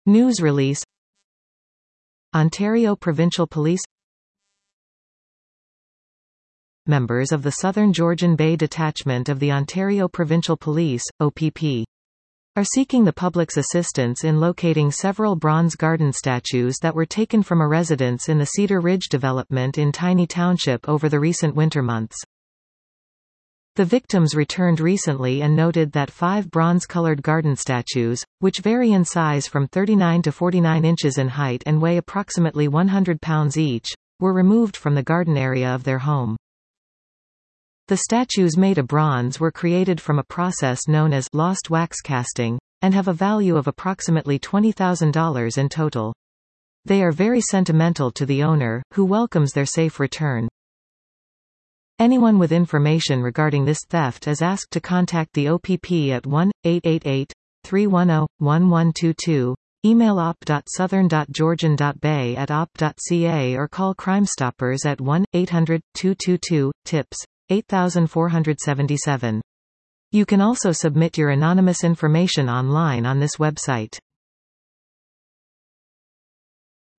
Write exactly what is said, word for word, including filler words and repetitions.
News release. Ontario Provincial Police. Members of the Southern Georgian Bay Detachment of the Ontario Provincial Police, O P P, are seeking the public's assistance in locating several bronze garden statues that were taken from a residence in the Cedar Ridge development in Tiny Township over the recent winter months. The victims returned recently and noted that five bronze-colored garden statues, which vary in size from thirty-nine to forty-nine inches in height and weigh approximately one hundred pounds each, were removed from the garden area of their home. The statues made of bronze were created from a process known as lost wax casting, and have a value of approximately twenty thousand dollars in total. They are very sentimental to the owner, who welcomes their safe return. Anyone with information regarding this theft is asked to contact the O P P at one eight eight eight, three one zero, one one two two, email op dot southern dot georgian dot bay at op dot c a or call Crime Stoppers at one eight hundred, two two two, tips, eight four seven seven. You can also submit your anonymous information online on this website.